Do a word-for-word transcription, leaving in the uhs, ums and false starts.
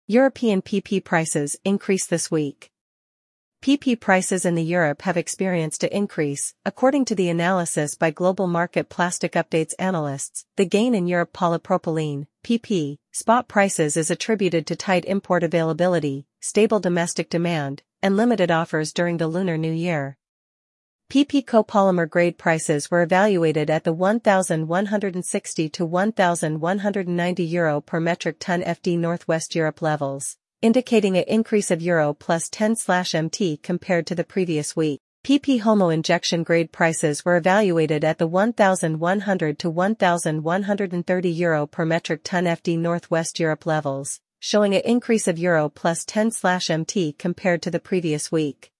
European P P prices increased this week. P P prices in the Europe have experienced an increase, according to the analysis by Global Market Plastic Updates analysts. The gain in Europe polypropylene, P P, spot prices is attributed to tight import availability, stable domestic demand, and limited offers during the Lunar New Year. P P copolymer grade prices were evaluated at the one thousand one hundred sixty to one thousand one hundred ninety euro per metric ton F D Northwest Europe levels, indicating an increase of euro plus ten M T compared to the previous week. P P homo injection grade prices were evaluated at the one thousand one hundred to one thousand one hundred thirty euro per metric ton F D Northwest Europe levels, showing an increase of euro plus ten M T compared to the previous week.